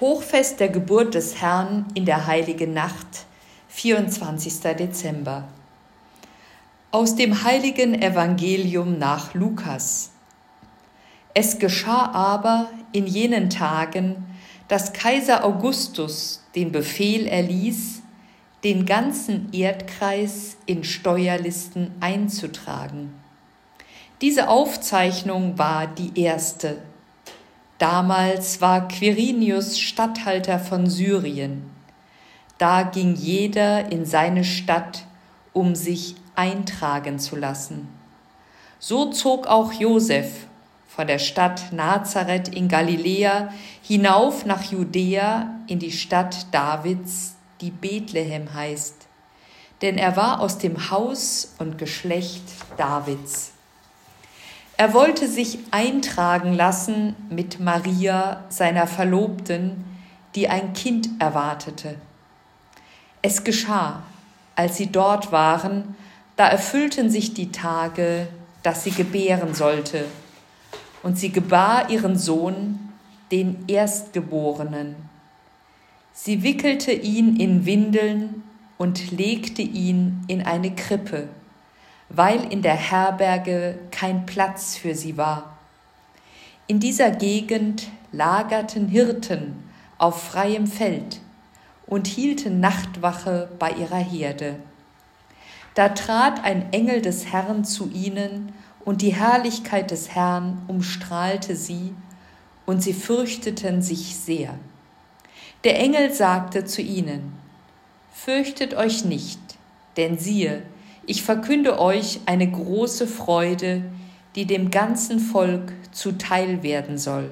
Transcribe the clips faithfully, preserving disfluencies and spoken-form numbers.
Hochfest der Geburt des Herrn in der heiligen Nacht, vierundzwanzigster Dezember. Aus dem heiligen Evangelium nach Lukas. Es geschah aber in jenen Tagen, dass Kaiser Augustus den Befehl erließ, den ganzen Erdkreis in Steuerlisten einzutragen. Diese Aufzeichnung war die erste. Damals war Quirinius Statthalter von Syrien. Da ging jeder in seine Stadt, um sich eintragen zu lassen. So zog auch Josef von der Stadt Nazareth in Galiläa hinauf nach Judäa in die Stadt Davids, die Bethlehem heißt, denn er war aus dem Haus und Geschlecht Davids. Er wollte sich eintragen lassen mit Maria, seiner Verlobten, die ein Kind erwartete. Es geschah, als sie dort waren, da erfüllten sich die Tage, dass sie gebären sollte. Und sie gebar ihren Sohn, den Erstgeborenen. Sie wickelte ihn in Windeln und legte ihn in eine Krippe, weil in der Herberge kein Platz für sie war. In dieser Gegend lagerten Hirten auf freiem Feld und hielten Nachtwache bei ihrer Herde. Da trat ein Engel des Herrn zu ihnen, und die Herrlichkeit des Herrn umstrahlte sie, und sie fürchteten sich sehr. Der Engel sagte zu ihnen: Fürchtet euch nicht, denn siehe, ich verkünde euch eine große Freude, die dem ganzen Volk zuteil werden soll.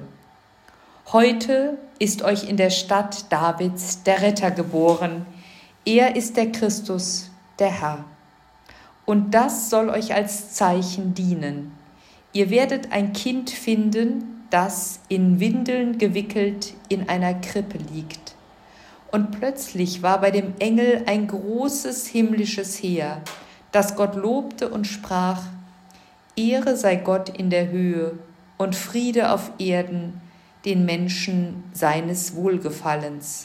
Heute ist euch in der Stadt Davids der Retter geboren. Er ist der Christus, der Herr. Und das soll euch als Zeichen dienen. Ihr werdet ein Kind finden, das in Windeln gewickelt in einer Krippe liegt. Und plötzlich war bei dem Engel ein großes himmlisches Heer, das Gott lobte und sprach: Ehre sei Gott in der Höhe und Friede auf Erden, den Menschen seines Wohlgefallens.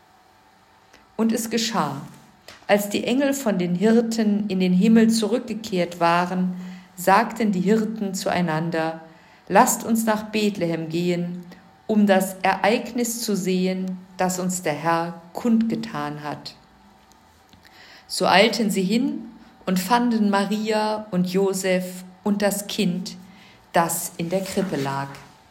Und es geschah, als die Engel von den Hirten in den Himmel zurückgekehrt waren, sagten die Hirten zueinander: Lasst uns nach Bethlehem gehen, um das Ereignis zu sehen, das uns der Herr kundgetan hat. So eilten sie hin und fanden Maria und Josef und das Kind, das in der Krippe lag.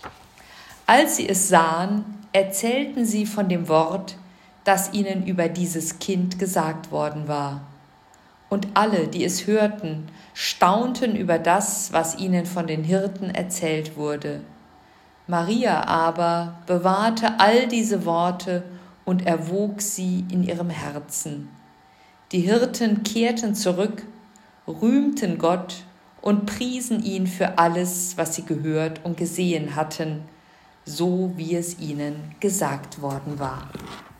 Als sie es sahen, erzählten sie von dem Wort, das ihnen über dieses Kind gesagt worden war. Und alle, die es hörten, staunten über das, was ihnen von den Hirten erzählt wurde. Maria aber bewahrte all diese Worte und erwog sie in ihrem Herzen. Die Hirten kehrten zurück, rühmten Gott und priesen ihn für alles, was sie gehört und gesehen hatten, so wie es ihnen gesagt worden war.